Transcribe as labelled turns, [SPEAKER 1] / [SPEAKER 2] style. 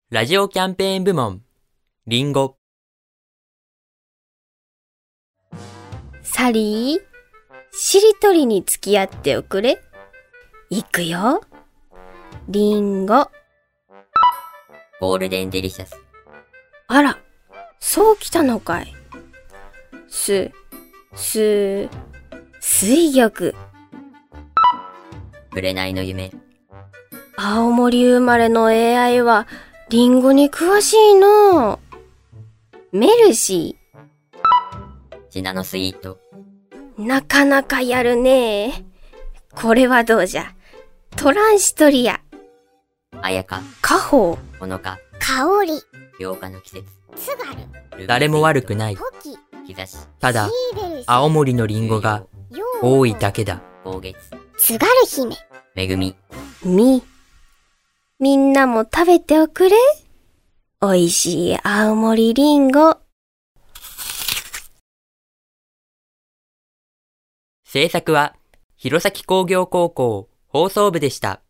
[SPEAKER 1] ラジオキャンペーン部門、リンゴ。
[SPEAKER 2] サリー、しりとりに付き合っておくれ。いくよ。リンゴ。
[SPEAKER 3] ゴールデンデリシャス。
[SPEAKER 2] あら、そうきたのかい。水玉。
[SPEAKER 3] 紅の夢。
[SPEAKER 2] 青森生まれの AI はリンゴに詳しいの。メルシ
[SPEAKER 3] シナノスイート。
[SPEAKER 2] ー。なかなかやるね。これはどうじゃ。トランシトリア。
[SPEAKER 3] 綾香。
[SPEAKER 2] カホウ。
[SPEAKER 3] ほのか。
[SPEAKER 4] 香り、
[SPEAKER 3] 涼夏の季節。
[SPEAKER 4] 津軽、
[SPEAKER 1] 誰も悪くない。
[SPEAKER 4] ポキ、
[SPEAKER 3] 日差し。
[SPEAKER 1] ただ、
[SPEAKER 4] シーベルス、
[SPEAKER 1] 青森のリンゴが多いだけだ。
[SPEAKER 3] 高月。
[SPEAKER 4] 津軽姫、
[SPEAKER 3] 恵み。
[SPEAKER 2] みんなも食べておくれ。おいしい青森リンゴ。
[SPEAKER 1] 制作は、弘前工業高校放送部でした。